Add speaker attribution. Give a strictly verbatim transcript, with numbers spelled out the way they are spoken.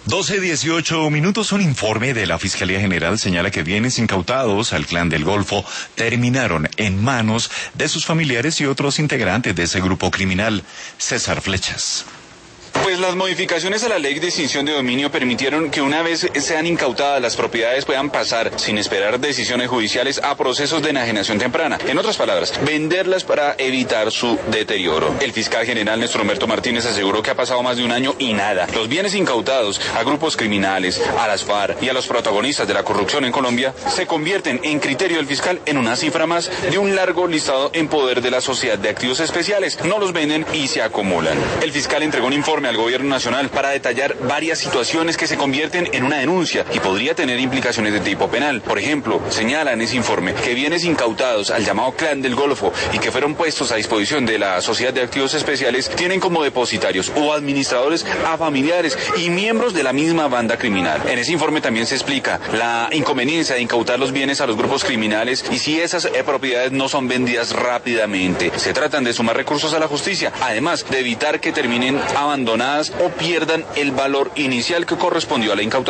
Speaker 1: doce dieciocho minutos. Un informe de la Fiscalía General señala que bienes incautados al Clan del Golfo terminaron en manos de sus familiares y otros integrantes de ese grupo criminal. César Flechas.
Speaker 2: Pues las modificaciones a la ley de extinción de dominio permitieron que una vez sean incautadas las propiedades puedan pasar, sin esperar decisiones judiciales, a procesos de enajenación temprana. En otras palabras, venderlas para evitar su deterioro. El fiscal general Néstor Humberto Martínez aseguró que ha pasado más de un año y nada. Los bienes incautados a grupos criminales, a las FARC y a los protagonistas de la corrupción en Colombia se convierten, en criterio del fiscal, en una cifra más de un largo listado en poder de la Sociedad de Activos Especiales. No los venden y se acumulan. El fiscal entregó un informe al Gobierno Nacional para detallar varias situaciones que se convierten en una denuncia y podría tener implicaciones de tipo penal. Por ejemplo, señala en ese informe que bienes incautados al llamado Clan del Golfo y que fueron puestos a disposición de la Sociedad de Activos Especiales tienen como depositarios o administradores a familiares y miembros de la misma banda criminal. En ese informe también se explica la inconveniencia de incautar los bienes a los grupos criminales y si esas eh, propiedades no son vendidas rápidamente. Se tratan de sumar recursos a la justicia, además de evitar que terminen abandonadas o pierdan el valor inicial que correspondió a la incautación.